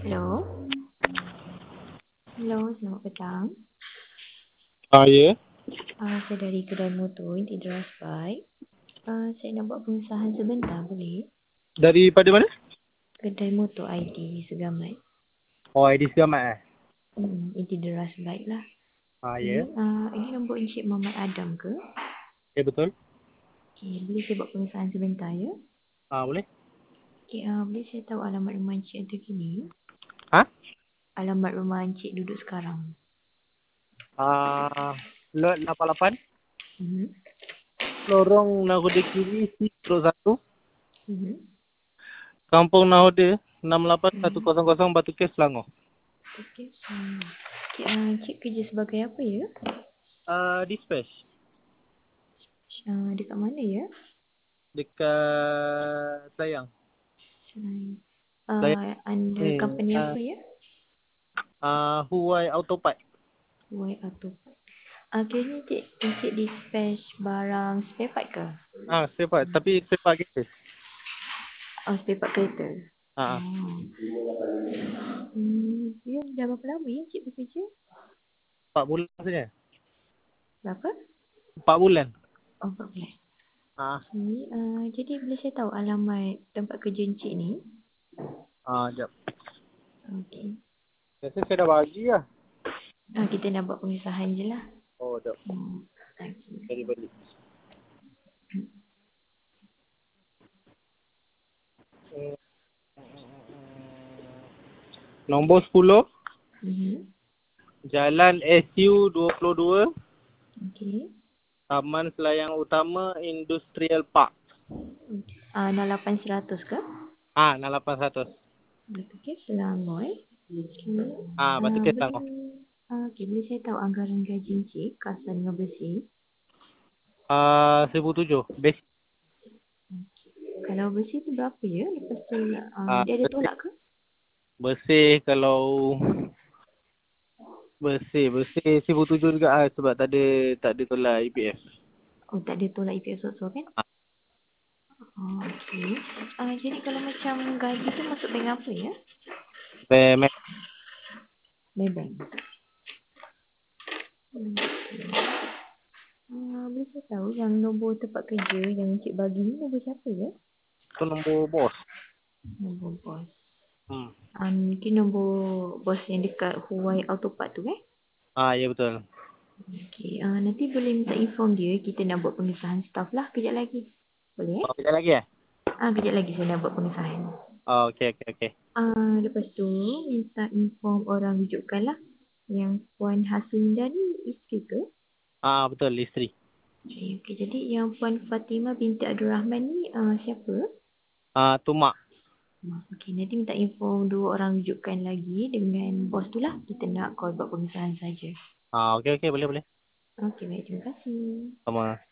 Hello. Hello, selamat petang. Ya. Saya dari kedai motor Intidras Bike. Saya nak buat pengesahan sebentar, boleh? Daripada mana? Kedai motor ID Segamat. Oh, ID Selamat Intidras Bike lah. Ya. Ini nombor Encik Muhammad Adam ke? Ya, betul. Okey, boleh saya buat pengesahan sebentar ya? Boleh. Okey, boleh saya tahu alamat rumah Encik terkini? Ha? Alamat rumah Encik duduk sekarang. Lot 88, Mhm. lorong Nahoda Kiri, C01, Mhm. Kampung Nahoda, 68100 Batu Kes, Selangor. Okey, Encik kerja sebagai apa ya? Dispatch. Dekat mana ya? Dekat Sayang. Sayang. Under company apa ya? Huawei Autopart. White atau kira encik dispatch barang spare part ke? Spare part. Tapi spare part kereta. Spare part kereta. Ah, Ya, dah berapa lama ya encik bekerja? 4 bulan saja. Berapa? 4 bulan. 4 bulan. Ah, Jadi boleh saya tahu alamat tempat kerja encik ni? Jap. Okey. Rasa saya dah bagi lah. Kita nak buat pengesahan je lah. Oh, jap. Okey. Dari balik. Nombor 10, Jalan SU 22, Okey. Taman Selayang Utama Industrial Park. 0800 ke? 6800. Okey, Selangor Okey. Batu Kes, Boleh Selangor. boleh saya tahu anggaran gaji encik kasar dengan bersih? 1007. Basic. Kalau bersih tu berapa ya? Lepas tu dia ada Bersih, tolak ke? bersih kalau bersih 1007 juga sebab tak ada tolak EPF. Tak ada tolak EPF so kan? Okey. Jadi kalau macam gaji tu masuk bank apa ya? Payment. Maybank. Boleh saya tahu yang nombor tempat kerja yang encik bagi ni nombor siapa ya? Itu nombor bos. Nombor bos. Hmm. Mungkin nombor bos yang dekat Huawei Autopart tu Ya betul. Okey. Nanti boleh minta inform dia kita nak buat pengesahan staff lah kejap lagi. Boleh Kejap lagi Kejap lagi saya nak buat pengesahan. Okey. Lepas tu minta inform orang rujukan lah. Yang Puan Hasinda ni isteri ke? Betul, isteri. Okey, jadi yang Puan Fatimah binti Abdul Rahman ni siapa? Tu mak. Okey, nanti minta inform 2 orang rujukan lagi dengan bos tu lah. Kita nak call buat pengesahan saja. Okey, boleh. Okey, baik. Terima kasih. Sama.